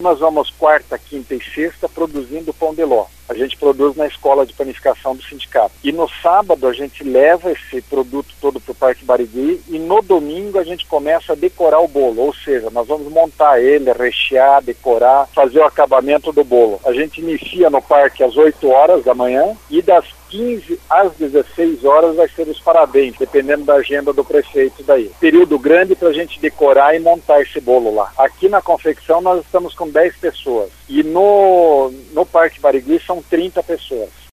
Nós vamos quarta, quinta e sexta produzindo pão de ló. A gente produz na escola de panificação do sindicato. E no sábado a gente leva esse produto todo para o Parque Barigui e no domingo a gente começa a decorar o bolo. Ou seja, nós vamos montar ele, rechear, decorar, fazer o acabamento do bolo. A gente inicia no parque às 8 horas da manhã e das 15 às 16 horas vai ser os parabéns, dependendo da agenda do prefeito daí. Período grande para a gente decorar e montar esse bolo lá. Aqui na confecção nós estamos com 10 pessoas e no Parque Barigui são 30 pessoas.